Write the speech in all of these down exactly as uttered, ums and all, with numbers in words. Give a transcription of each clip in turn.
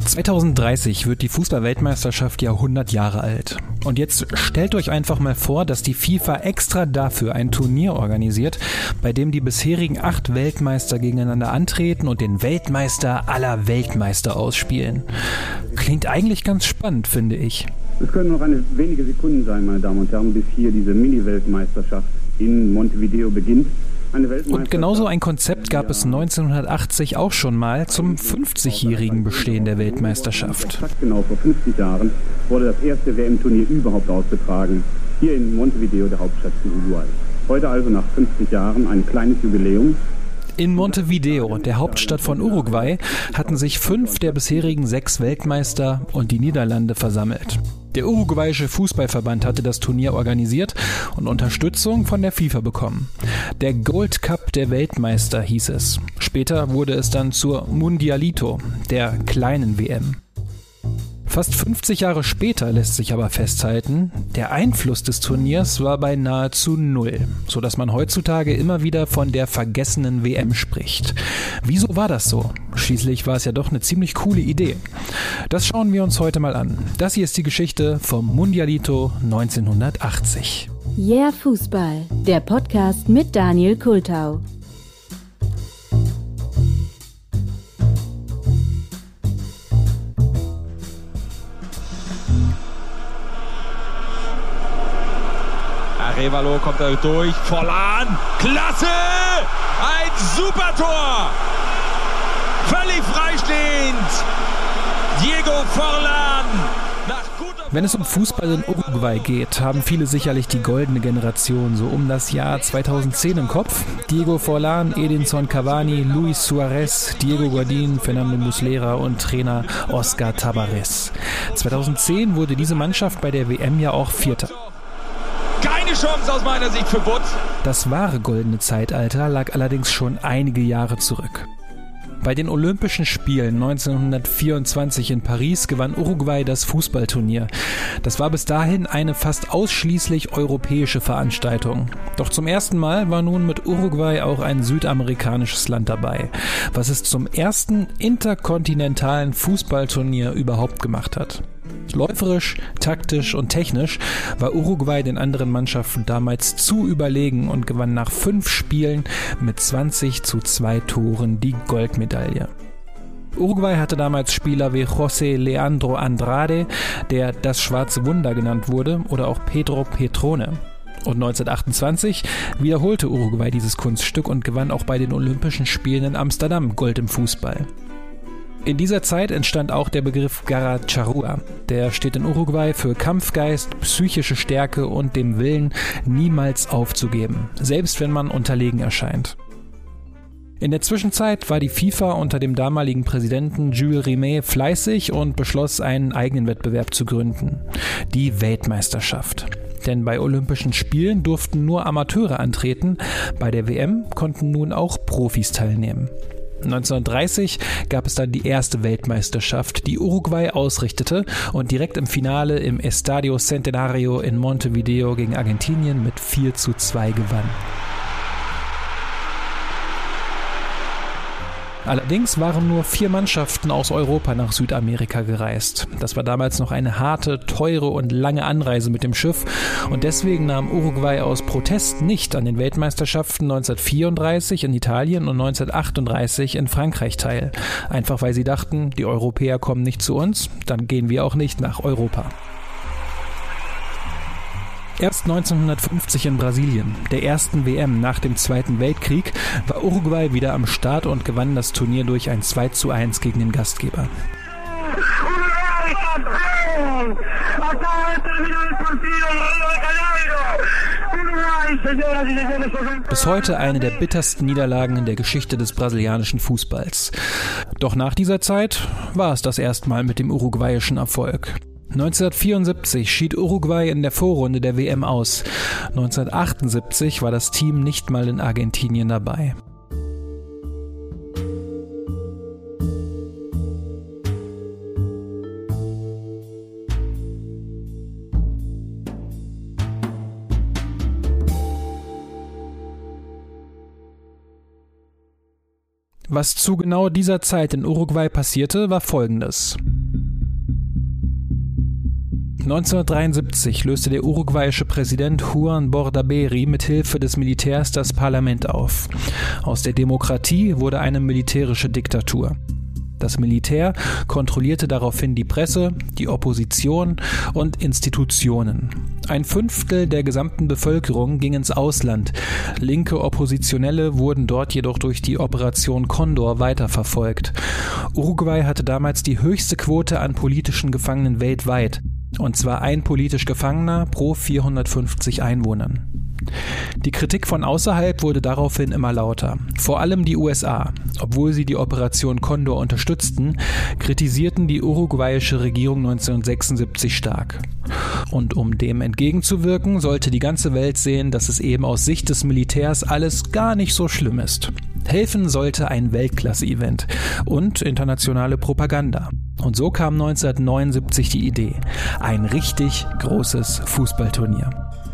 zweitausenddreißig wird die Fußball-Weltmeisterschaft ja hundert Jahre alt. Und jetzt stellt euch einfach mal vor, dass die FIFA extra dafür ein Turnier organisiert, bei dem die bisherigen acht Weltmeister gegeneinander antreten und den Weltmeister aller Weltmeister ausspielen. Klingt eigentlich ganz spannend, finde ich. Es können noch eine wenige Sekunden sein, meine Damen und Herren, bis hier diese Mini-Weltmeisterschaft in Montevideo beginnt. Und genauso ein Konzept gab es neunzehnhundertachtzig auch schon mal zum fünfzigjährigen Bestehen der Weltmeisterschaft. Genau vor fünfzig Jahren wurde das erste W M-Turnier überhaupt ausgetragen, hier in Montevideo, der Hauptstadt von Uruguay. Heute also nach fünfzig Jahren ein kleines Jubiläum. In Montevideo, der Hauptstadt von Uruguay, hatten sich fünf der bisherigen sechs Weltmeister und die Niederlande versammelt. Der uruguayische Fußballverband hatte das Turnier organisiert und Unterstützung von der FIFA bekommen. Der Gold Cup der Weltmeister hieß es. Später wurde es dann zur Mundialito, der kleinen W M. Fast fünfzig Jahre später lässt sich aber festhalten, der Einfluss des Turniers war bei nahezu null, sodass man heutzutage immer wieder von der vergessenen W M spricht. Wieso war das so? Schließlich war es ja doch eine ziemlich coole Idee. Das schauen wir uns heute mal an. Das hier ist die Geschichte vom Mundialito neunzehnhundertachtzig. Yeah Fußball, der Podcast mit Daniel Kultau. Arevalo kommt da durch, Forlan, klasse, ein super Tor, völlig freistehend, Diego Forlan. Wenn es um Fußball in Uruguay geht, haben viele sicherlich die goldene Generation so um das Jahr zweitausendzehn im Kopf. Diego Forlan, Edinson Cavani, Luis Suarez, Diego Godin, Fernando Muslera und Trainer Oscar Tabarez. zweitausendzehn wurde diese Mannschaft bei der W M ja auch Vierter. Keine Chance aus meiner Sicht für Butt. Das wahre goldene Zeitalter lag allerdings schon einige Jahre zurück. Bei den Olympischen Spielen neunzehnhundertvierundzwanzig in Paris gewann Uruguay das Fußballturnier. Das war bis dahin eine fast ausschließlich europäische Veranstaltung. Doch zum ersten Mal war nun mit Uruguay auch ein südamerikanisches Land dabei, was es zum ersten interkontinentalen Fußballturnier überhaupt gemacht hat. Läuferisch, taktisch und technisch war Uruguay den anderen Mannschaften damals zu überlegen und gewann nach fünf Spielen mit zwanzig zu zwei Toren die Goldmedaille. Uruguay hatte damals Spieler wie José Leandro Andrade, der das Schwarze Wunder genannt wurde, oder auch Pedro Petrone. Und neunzehnhundertachtundzwanzig wiederholte Uruguay dieses Kunststück und gewann auch bei den Olympischen Spielen in Amsterdam Gold im Fußball. In dieser Zeit entstand auch der Begriff Garra Charrúa. Der steht in Uruguay für Kampfgeist, psychische Stärke und dem Willen, niemals aufzugeben, selbst wenn man unterlegen erscheint. In der Zwischenzeit war die FIFA unter dem damaligen Präsidenten Jules Rimet fleißig und beschloss, einen eigenen Wettbewerb zu gründen: die Weltmeisterschaft. Denn bei Olympischen Spielen durften nur Amateure antreten, bei der W M konnten nun auch Profis teilnehmen. neunzehnhundertdreißig gab es dann die erste Weltmeisterschaft, die Uruguay ausrichtete und direkt im Finale im Estadio Centenario in Montevideo gegen Argentinien mit vier zu zwei gewann. Allerdings waren nur vier Mannschaften aus Europa nach Südamerika gereist. Das war damals noch eine harte, teure und lange Anreise mit dem Schiff und deswegen nahm Uruguay aus Protest nicht an den Weltmeisterschaften neunzehnhundertvierunddreißig in Italien und neunzehnhundertachtunddreißig in Frankreich teil. Einfach weil sie dachten, die Europäer kommen nicht zu uns, dann gehen wir auch nicht nach Europa. Erst neunzehnhundertfünfzig in Brasilien, der ersten W M nach dem Zweiten Weltkrieg, war Uruguay wieder am Start und gewann das Turnier durch ein zwei zu eins gegen den Gastgeber. Bis heute eine der bittersten Niederlagen in der Geschichte des brasilianischen Fußballs. Doch nach dieser Zeit war es das erstmal mit dem uruguayischen Erfolg. neunzehnhundertvierundsiebzig schied Uruguay in der Vorrunde der W M aus. neunzehnhundertachtundsiebzig war das Team nicht mal in Argentinien dabei. Was zu genau dieser Zeit in Uruguay passierte, war Folgendes. neunzehnhundertdreiundsiebzig löste der uruguayische Präsident Juan Bordaberry mit Hilfe des Militärs das Parlament auf. Aus der Demokratie wurde eine militärische Diktatur. Das Militär kontrollierte daraufhin die Presse, die Opposition und Institutionen. Ein Fünftel der gesamten Bevölkerung ging ins Ausland. Linke Oppositionelle wurden dort jedoch durch die Operation Condor weiterverfolgt. Uruguay hatte damals die höchste Quote an politischen Gefangenen weltweit. Und zwar ein politisch Gefangener pro vierhundertfünfzig Einwohnern. Die Kritik von außerhalb wurde daraufhin immer lauter. Vor allem die U S A. Obwohl sie die Operation Condor unterstützten, kritisierten die uruguayische Regierung neunzehnhundertsechsundsiebzig stark. Und um dem entgegenzuwirken, sollte die ganze Welt sehen, dass es eben aus Sicht des Militärs alles gar nicht so schlimm ist. Helfen sollte ein Weltklasse-Event und internationale Propaganda. Und so kam neunzehnhundertneunundsiebzig die Idee. Ein richtig großes Fußballturnier.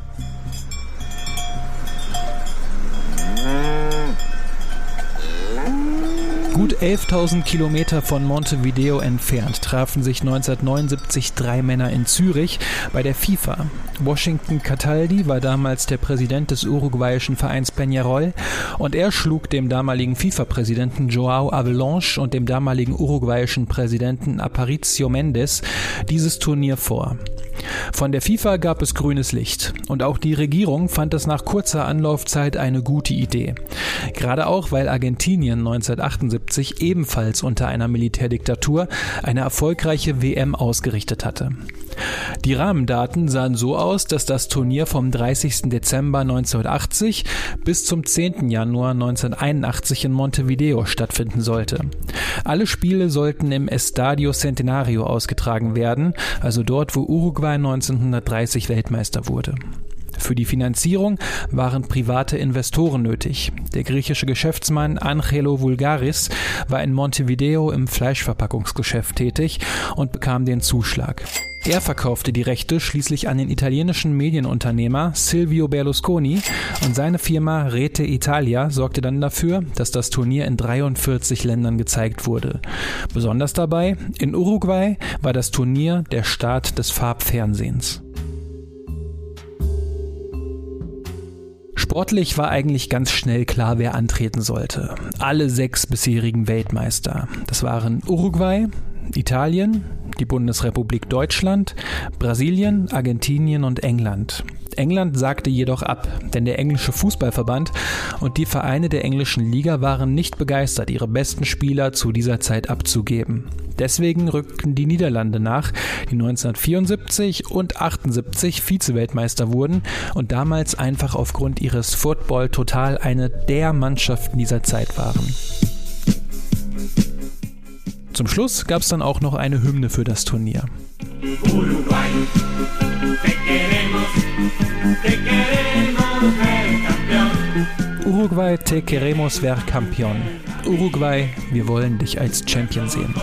Gut elftausend Kilometer von Montevideo entfernt trafen sich neunzehnhundertneunundsiebzig drei Männer in Zürich bei der FIFA. Washington Cataldi war damals der Präsident des uruguayischen Vereins Peñarol und er schlug dem damaligen FIFA-Präsidenten João Avalanche und dem damaligen uruguayischen Präsidenten Aparicio Mendes dieses Turnier vor. Von der FIFA gab es grünes Licht und auch die Regierung fand es nach kurzer Anlaufzeit eine gute Idee. Gerade auch, weil Argentinien neunzehnhundertachtundsiebzig ebenfalls unter einer Militärdiktatur eine erfolgreiche W M ausgerichtet hatte. Die Rahmendaten sahen so aus, dass das Turnier vom dreißigsten Dezember neunzehnhundertachtzig bis zum zehnten Januar neunzehnhunderteinundachtzig in Montevideo stattfinden sollte. Alle Spiele sollten im Estadio Centenario ausgetragen werden, also dort, wo Uruguay neunzehnhundertdreißig Weltmeister wurde. Für die Finanzierung waren private Investoren nötig. Der griechische Geschäftsmann Angelo Vulgaris war in Montevideo im Fleischverpackungsgeschäft tätig und bekam den Zuschlag. Er verkaufte die Rechte schließlich an den italienischen Medienunternehmer Silvio Berlusconi und seine Firma Rete Italia sorgte dann dafür, dass das Turnier in dreiundvierzig Ländern gezeigt wurde. Besonders dabei, in Uruguay war das Turnier der Start des Farbfernsehens. Sportlich war eigentlich ganz schnell klar, wer antreten sollte. Alle sechs bisherigen Weltmeister. Das waren Uruguay, Italien, die Bundesrepublik Deutschland, Brasilien, Argentinien und England. England sagte jedoch ab, denn der englische Fußballverband und die Vereine der englischen Liga waren nicht begeistert, ihre besten Spieler zu dieser Zeit abzugeben. Deswegen rückten die Niederlande nach, die neunzehnhundertvierundsiebzig und achtundsiebzig Vize-Weltmeister wurden und damals einfach aufgrund ihres Football total eine der Mannschaften dieser Zeit waren. Zum Schluss gab es dann auch noch eine Hymne für das Turnier. Uruguay, te queremos, te queremos ver campeón. Uruguay, te queremos ver campeón. Uruguay, wir wollen dich als Champion sehen.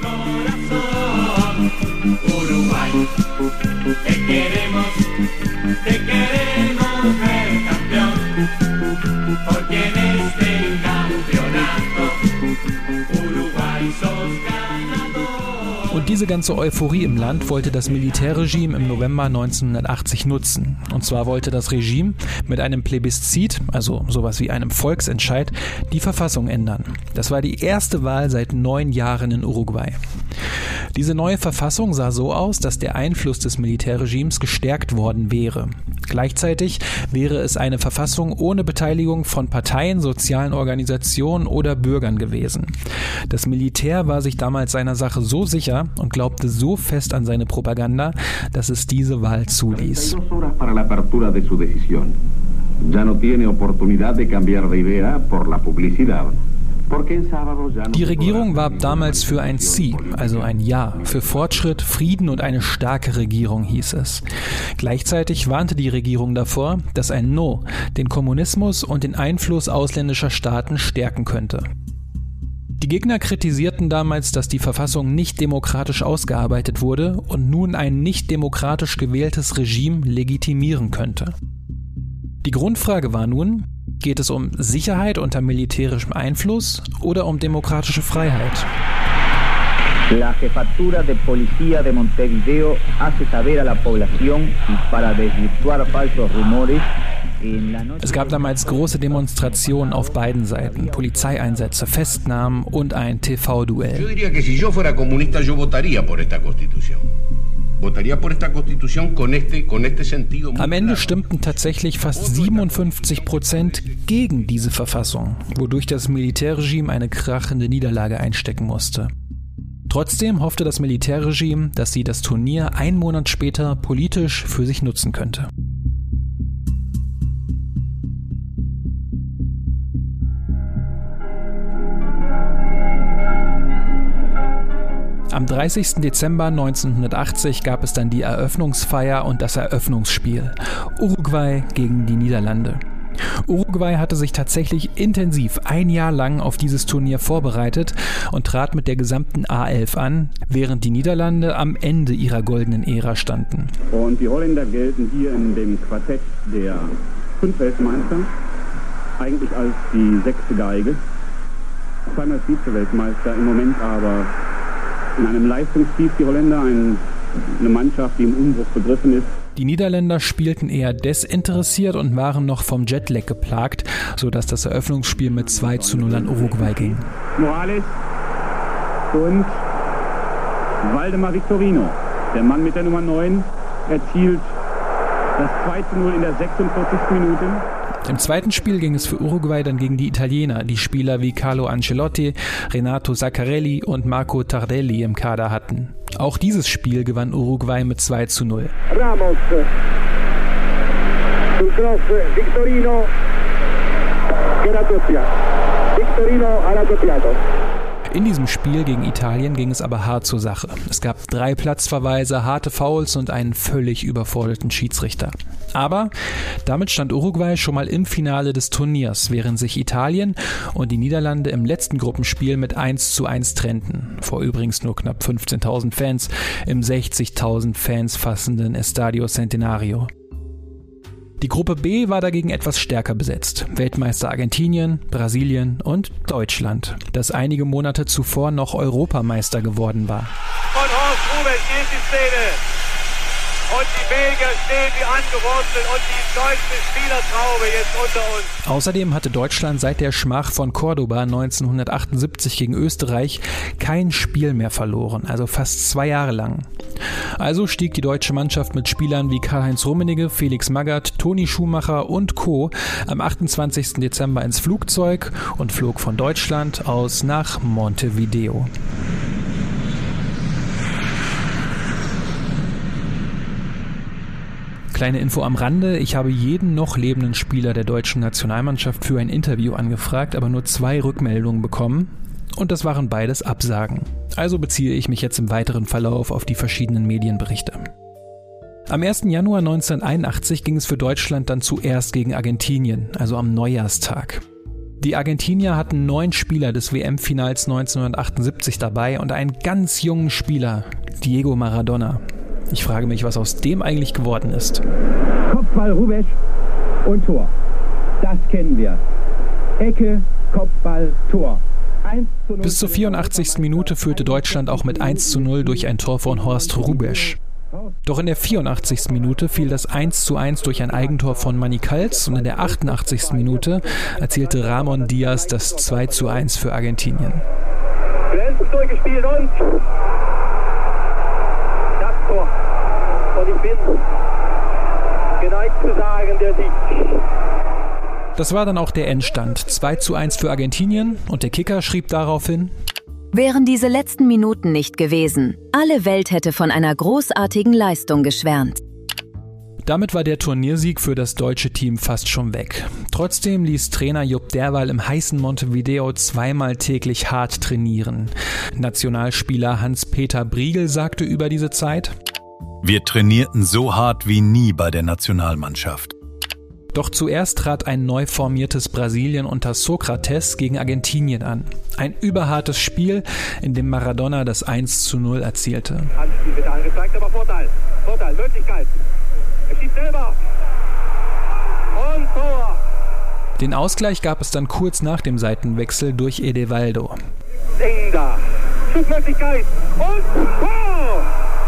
Uruguay, te queremos, te queremos ver campeón. Porque en este campeonato Uruguay sos ganador. Und diese ganze Euphorie im Land wollte das Militärregime im November neunzehnhundertachtzig nutzen. Und zwar wollte das Regime mit einem Plebiszit, also sowas wie einem Volksentscheid, die Verfassung ändern. Das war die erste Wahl seit neun Jahren in Uruguay. Diese neue Verfassung sah so aus, dass der Einfluss des Militärregimes gestärkt worden wäre. Gleichzeitig wäre es eine Verfassung ohne Beteiligung von Parteien, sozialen Organisationen oder Bürgern gewesen. Das Militär war sich damals seiner Sache so sicher und glaubte so fest an seine Propaganda, dass es diese Wahl zuließ. Die Regierung warb damals für ein Sí, also ein Ja, für Fortschritt, Frieden und eine starke Regierung, hieß es. Gleichzeitig warnte die Regierung davor, dass ein No den Kommunismus und den Einfluss ausländischer Staaten stärken könnte. Die Gegner kritisierten damals, dass die Verfassung nicht demokratisch ausgearbeitet wurde und nun ein nicht demokratisch gewähltes Regime legitimieren könnte. Die Grundfrage war nun: Geht es um Sicherheit unter militärischem Einfluss oder um demokratische Freiheit? La Jefatura de Policía de Montevideo hace saber a la población para desvirtuar falsos rumores. Es gab damals große Demonstrationen auf beiden Seiten, Polizeieinsätze, Festnahmen und ein T V-Duell. Yo diría que si yo fuera comunista, yo votaría por esta Constitución. Votaría por esta Constitución con este, con este sentido. Am Ende stimmten tatsächlich fast siebenundfünfzig Prozent gegen diese Verfassung, wodurch das Militärregime eine krachende Niederlage einstecken musste. Trotzdem hoffte das Militärregime, dass sie das Turnier einen Monat später politisch für sich nutzen könnte. Am dreißigsten Dezember neunzehnhundertachtzig gab es dann die Eröffnungsfeier und das Eröffnungsspiel. Uruguay gegen die Niederlande. Uruguay hatte sich tatsächlich intensiv ein Jahr lang auf dieses Turnier vorbereitet und trat mit der gesamten A elf an, während die Niederlande am Ende ihrer goldenen Ära standen. Und die Holländer gelten hier in dem Quartett der fünf Weltmeister eigentlich als die sechste Geige. Zweimal Vize-Weltmeister, im Moment aber in einem Leistungstief die Holländer, ein, eine Mannschaft, die im Umbruch begriffen ist. Die Niederländer spielten eher desinteressiert und waren noch vom Jetlag geplagt, sodass das Eröffnungsspiel mit zwei zu null an Uruguay ging. Morales und Waldemar Victorino, der Mann mit der Nummer neun, erzielt das zwei zu null in der sechsundvierzigsten Minute. Im zweiten Spiel ging es für Uruguay dann gegen die Italiener, die Spieler wie Carlo Ancelotti, Renato Zaccarelli und Marco Tardelli im Kader hatten. Auch dieses Spiel gewann Uruguay mit zwei zu null. Ramos, sul cross Victorino, che raddoppia. Victorino ha raddoppiato. In diesem Spiel gegen Italien ging es aber hart zur Sache. Es gab drei Platzverweise, harte Fouls und einen völlig überforderten Schiedsrichter. Aber damit stand Uruguay schon mal im Finale des Turniers, während sich Italien und die Niederlande im letzten Gruppenspiel mit eins zu eins trennten. Vor übrigens nur knapp fünfzehntausend Fans im sechzigtausend Fans fassenden Estadio Centenario. Die Gruppe B war dagegen etwas stärker besetzt. Weltmeister Argentinien, Brasilien und Deutschland, das einige Monate zuvor noch Europameister geworden war. Von Horst Rubesch geht die Szene. Und die Belgier stehen wie angewurzelt und die deutsche Spielertraube jetzt unter uns. Außerdem hatte Deutschland seit der Schmach von Cordoba neunzehnhundertachtundsiebzig gegen Österreich kein Spiel mehr verloren, also fast zwei Jahre lang. Also stieg die deutsche Mannschaft mit Spielern wie Karl-Heinz Rummenigge, Felix Magath, Toni Schumacher und Co. am achtundzwanzigsten Dezember ins Flugzeug und flog von Deutschland aus nach Montevideo. Kleine Info am Rande, ich habe jeden noch lebenden Spieler der deutschen Nationalmannschaft für ein Interview angefragt, aber nur zwei Rückmeldungen bekommen und das waren beides Absagen. Also beziehe ich mich jetzt im weiteren Verlauf auf die verschiedenen Medienberichte. Am ersten Januar neunzehnhunderteinundachtzig ging es für Deutschland dann zuerst gegen Argentinien, also am Neujahrstag. Die Argentinier hatten neun Spieler des W M-Finals neunzehnhundertachtundsiebzig dabei und einen ganz jungen Spieler, Diego Maradona. Ich frage mich, was aus dem eigentlich geworden ist. Kopfball Rubesch und Tor. Das kennen wir. Ecke, Kopfball, Tor. Bis zur vierundachtzigsten Minute führte Deutschland auch mit eins zu null durch ein Tor von Horst Rubesch. Doch in der vierundachtzigsten Minute fiel das eins zu eins durch ein Eigentor von Manny Kals und in der achtundachtzigsten Minute erzielte Ramon Diaz das zwei zu eins für Argentinien. Grenzen durchgespielt und das Tor. Und ich bin geneigt zu sagen, der Sieg. Das war dann auch der Endstand. zwei zu eins für Argentinien und der Kicker schrieb daraufhin: Wären diese letzten Minuten nicht gewesen, alle Welt hätte von einer großartigen Leistung geschwärmt. Damit war der Turniersieg für das deutsche Team fast schon weg. Trotzdem ließ Trainer Jupp Derwall im heißen Montevideo zweimal täglich hart trainieren. Nationalspieler Hans-Peter Briegel sagte über diese Zeit: Wir trainierten so hart wie nie bei der Nationalmannschaft. Doch zuerst trat ein neu formiertes Brasilien unter Sokrates gegen Argentinien an. Ein überhartes Spiel, in dem Maradona das eins zu null erzielte. Handspiel wird angezeigt, aber Vorteil. Vorteil, Möglichkeit. Er schießt selber. Und Tor. Den Ausgleich gab es dann kurz nach dem Seitenwechsel durch Edevaldo. Eng da. Schussmöglichkeit und Tor!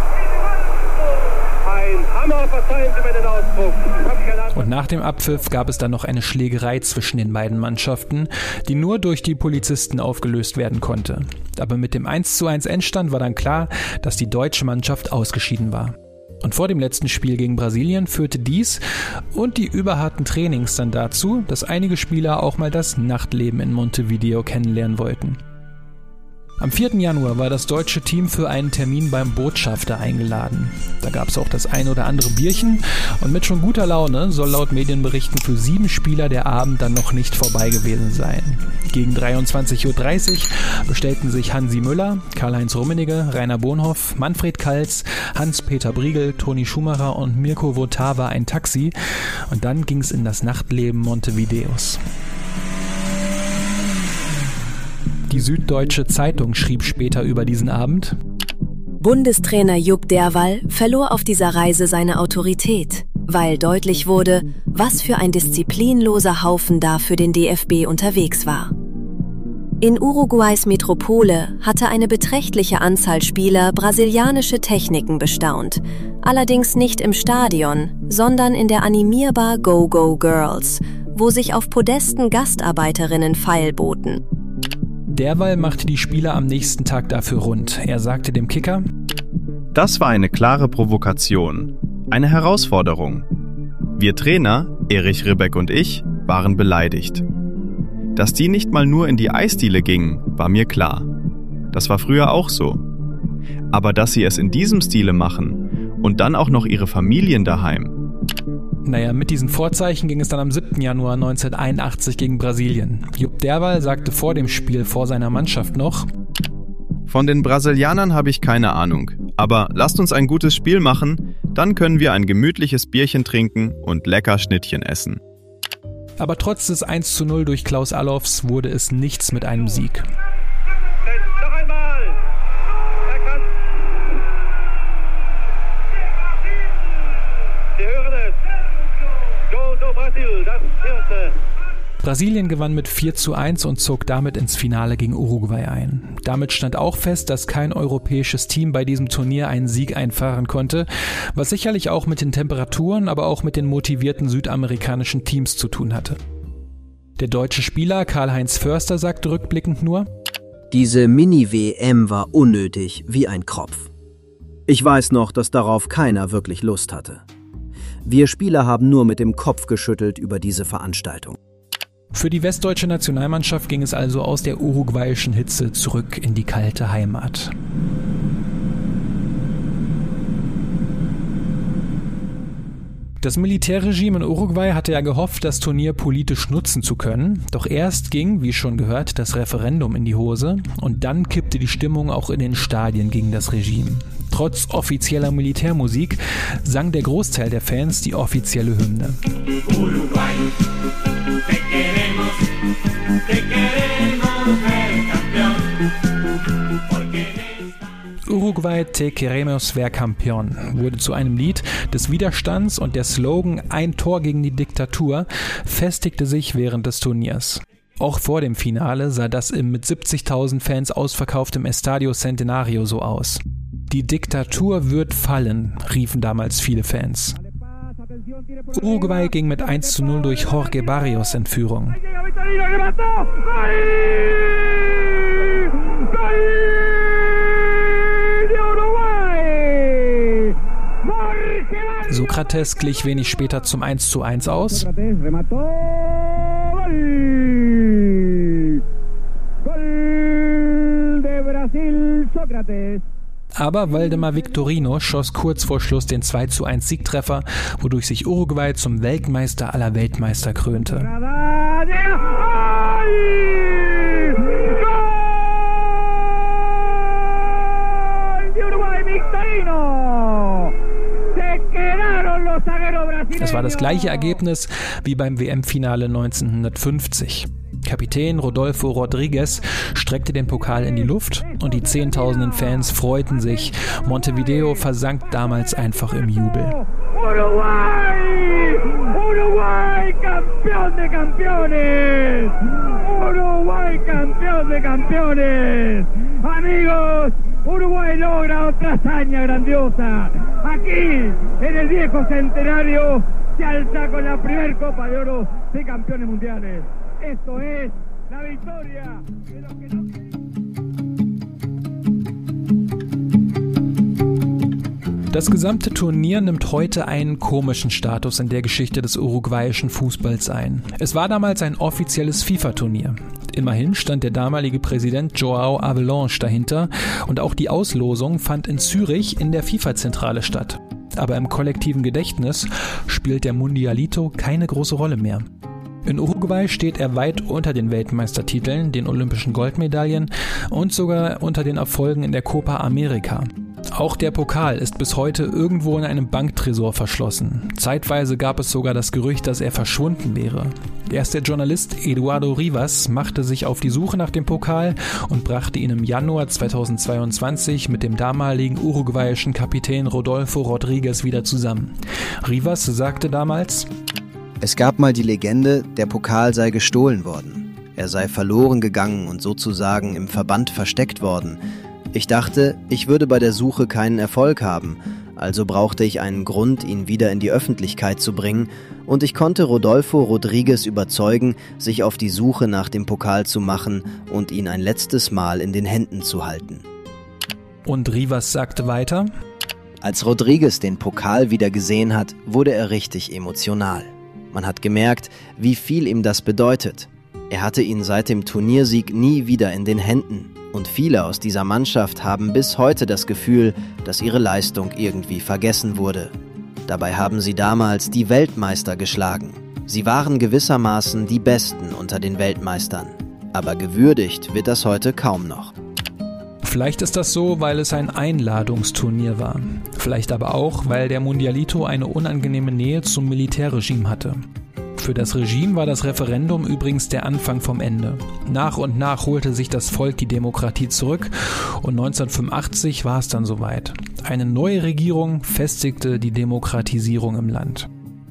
Ein Hammer, verzeihen Sie mir den Ausdruck. Und nach dem Abpfiff gab es dann noch eine Schlägerei zwischen den beiden Mannschaften, die nur durch die Polizisten aufgelöst werden konnte. Aber mit dem eins zu eins Endstand war dann klar, dass die deutsche Mannschaft ausgeschieden war. Und vor dem letzten Spiel gegen Brasilien führte dies und die überharten Trainings dann dazu, dass einige Spieler auch mal das Nachtleben in Montevideo kennenlernen wollten. Am vierten Januar war das deutsche Team für einen Termin beim Botschafter eingeladen. Da gab es auch das ein oder andere Bierchen und mit schon guter Laune soll laut Medienberichten für sieben Spieler der Abend dann noch nicht vorbei gewesen sein. Gegen dreiundzwanzig Uhr dreißig bestellten sich Hansi Müller, Karl-Heinz Rummenigge, Rainer Bonhoff, Manfred Kals, Hans-Peter Briegel, Toni Schumacher und Mirko Votava ein Taxi und dann ging es in das Nachtleben Montevideos. Die Süddeutsche Zeitung schrieb später über diesen Abend: Bundestrainer Jupp Derwall verlor auf dieser Reise seine Autorität, weil deutlich wurde, was für ein disziplinloser Haufen da für den D F B unterwegs war. In Uruguays Metropole hatte eine beträchtliche Anzahl Spieler brasilianische Techniken bestaunt, allerdings nicht im Stadion, sondern in der Animierbar Go Go Girls, wo sich auf Podesten Gastarbeiterinnen feilboten. Derwall machte die Spieler am nächsten Tag dafür rund. Er sagte dem Kicker: Das war eine klare Provokation, eine Herausforderung. Wir Trainer, Erich Ribbeck und ich, waren beleidigt. Dass die nicht mal nur in die Eisdiele gingen, war mir klar. Das war früher auch so. Aber dass sie es in diesem Stile machen und dann auch noch ihre Familien daheim. Naja, mit diesen Vorzeichen ging es dann am siebten Januar neunzehnhunderteinundachtzig gegen Brasilien. Jupp Derwall sagte vor dem Spiel vor seiner Mannschaft noch: Von den Brasilianern habe ich keine Ahnung, aber lasst uns ein gutes Spiel machen, dann können wir ein gemütliches Bierchen trinken und lecker Schnittchen essen. Aber trotz des eins zu null durch Klaus Allofs wurde es nichts mit einem Sieg. Noch einmal! Er kann. Sie hören es. Go, go, Brasil, das vierte. Brasilien gewann mit vier zu eins und zog damit ins Finale gegen Uruguay ein. Damit stand auch fest, dass kein europäisches Team bei diesem Turnier einen Sieg einfahren konnte, was sicherlich auch mit den Temperaturen, aber auch mit den motivierten südamerikanischen Teams zu tun hatte. Der deutsche Spieler Karl-Heinz Förster sagte rückblickend nur: Diese Mini-W M war unnötig wie ein Kropf. Ich weiß noch, dass darauf keiner wirklich Lust hatte. Wir Spieler haben nur mit dem Kopf geschüttelt über diese Veranstaltung. Für die westdeutsche Nationalmannschaft ging es also aus der uruguayischen Hitze zurück in die kalte Heimat. Das Militärregime in Uruguay hatte ja gehofft, das Turnier politisch nutzen zu können. Doch erst ging, wie schon gehört, das Referendum in die Hose und dann kippte die Stimmung auch in den Stadien gegen das Regime. Trotz offizieller Militärmusik sang der Großteil der Fans die offizielle Hymne. Uruguay, te queremos, te queremos ver campeón. Uruguay te queremos ver campeón wurde zu einem Lied des Widerstands und der Slogan "Ein Tor gegen die Diktatur" festigte sich während des Turniers. Auch vor dem Finale sah das im mit siebzigtausend Fans ausverkauftem Estadio Centenario so aus. Die Diktatur wird fallen, riefen damals viele Fans. Uruguay ging mit eins zu null durch Jorge Barrios in Führung. Sokrates glich wenig später zum eins zu eins aus. Aber Waldemar Victorino schoss kurz vor Schluss den zwei zu eins Siegtreffer, wodurch sich Uruguay zum Weltmeister aller Weltmeister krönte. Es war das gleiche Ergebnis wie beim W M-Finale neunzehnhundertfünfzig. Kapitän Rodolfo Rodriguez streckte den Pokal in die Luft und die zehntausenden Fans freuten sich. Montevideo versank damals einfach im Jubel. Uruguay! Uruguay, campeón de campeones! Uruguay, campeón de campeones! Amigos, Uruguay logra otra hazaña grandiosa. Aquí, en el viejo centenario, se alza con la primer Copa de Oro de campeones mundiales. Esto es la victoria de los que no... Das gesamte Turnier nimmt heute einen komischen Status in der Geschichte des uruguayischen Fußballs ein. Es war damals ein offizielles FIFA-Turnier. Immerhin stand der damalige Präsident João Havelange dahinter und auch die Auslosung fand in Zürich in der FIFA-Zentrale statt. Aber im kollektiven Gedächtnis spielt der Mundialito keine große Rolle mehr. In Uruguay steht er weit unter den Weltmeistertiteln, den olympischen Goldmedaillen und sogar unter den Erfolgen in der Copa América. Auch der Pokal ist bis heute irgendwo in einem Banktresor verschlossen. Zeitweise gab es sogar das Gerücht, dass er verschwunden wäre. Erst der Journalist Eduardo Rivas machte sich auf die Suche nach dem Pokal und brachte ihn im Januar zweitausendzweiundzwanzig mit dem damaligen uruguayischen Kapitän Rodolfo Rodriguez wieder zusammen. Rivas sagte damals: Es gab mal die Legende, der Pokal sei gestohlen worden. Er sei verloren gegangen und sozusagen im Verband versteckt worden. Ich dachte, ich würde bei der Suche keinen Erfolg haben, also brauchte ich einen Grund, ihn wieder in die Öffentlichkeit zu bringen, und ich konnte Rodolfo Rodriguez überzeugen, sich auf die Suche nach dem Pokal zu machen und ihn ein letztes Mal in den Händen zu halten. Und Rivas sagte weiter: Als Rodriguez den Pokal wieder gesehen hat, wurde er richtig emotional. Man hat gemerkt, wie viel ihm das bedeutet. Er hatte ihn seit dem Turniersieg nie wieder in den Händen. Und viele aus dieser Mannschaft haben bis heute das Gefühl, dass ihre Leistung irgendwie vergessen wurde. Dabei haben sie damals die Weltmeister geschlagen. Sie waren gewissermaßen die Besten unter den Weltmeistern. Aber gewürdigt wird das heute kaum noch. Vielleicht ist das so, weil es ein Einladungsturnier war. Vielleicht aber auch, weil der Mundialito eine unangenehme Nähe zum Militärregime hatte. Für das Regime war das Referendum übrigens der Anfang vom Ende. Nach und nach holte sich das Volk die Demokratie zurück und neunzehnhundertfünfundachtzig war es dann soweit. Eine neue Regierung festigte die Demokratisierung im Land.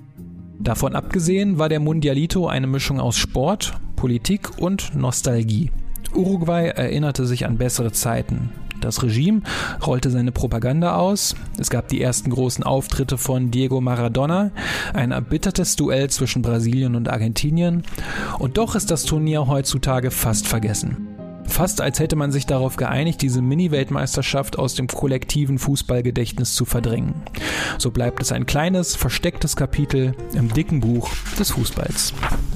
Davon abgesehen war der Mundialito eine Mischung aus Sport, Politik und Nostalgie. Uruguay erinnerte sich an bessere Zeiten. Das Regime rollte seine Propaganda aus. Es gab die ersten großen Auftritte von Diego Maradona, ein erbittertes Duell zwischen Brasilien und Argentinien. Und doch ist das Turnier heutzutage fast vergessen. Fast als hätte man sich darauf geeinigt, diese Mini-Weltmeisterschaft aus dem kollektiven Fußballgedächtnis zu verdrängen. So bleibt es ein kleines, verstecktes Kapitel im dicken Buch des Fußballs.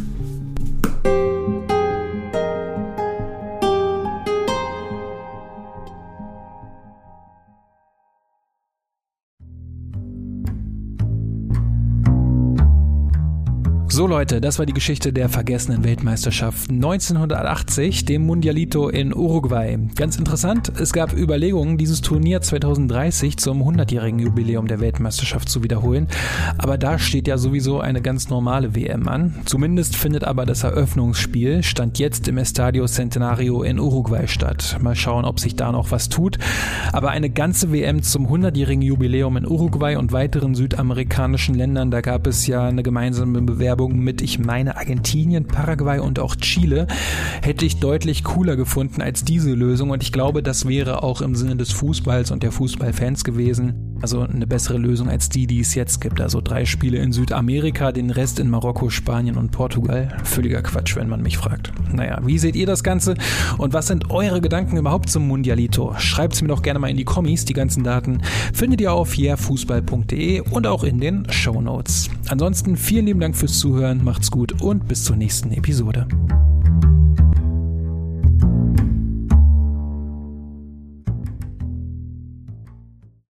So Leute, das war die Geschichte der vergessenen Weltmeisterschaft neunzehnhundertachtzig, dem Mundialito in Uruguay. Ganz interessant, es gab Überlegungen, dieses Turnier zweitausenddreißig zum hundertjährigen Jubiläum der Weltmeisterschaft zu wiederholen, aber da steht ja sowieso eine ganz normale W M an. Zumindest findet aber das Eröffnungsspiel Stand jetzt im Estadio Centenario in Uruguay statt. Mal schauen, ob sich da noch was tut. Aber eine ganze W M zum hundertjährigen Jubiläum in Uruguay und weiteren südamerikanischen Ländern, da gab es ja eine gemeinsame Bewerbung mit, ich meine, Argentinien, Paraguay und auch Chile, hätte ich deutlich cooler gefunden als diese Lösung und ich glaube, das wäre auch im Sinne des Fußballs und der Fußballfans gewesen. Also eine bessere Lösung als die, die es jetzt gibt. Also drei Spiele in Südamerika, den Rest in Marokko, Spanien und Portugal. Völliger Quatsch, wenn man mich fragt. Naja, wie seht ihr das Ganze und was sind eure Gedanken überhaupt zum Mundialito? Schreibt es mir doch gerne mal in die Kommis. Die ganzen Daten findet ihr auf yeahfußball punkt de und auch in den Shownotes. Ansonsten vielen lieben Dank fürs Zuhören, macht's gut und bis zur nächsten Episode.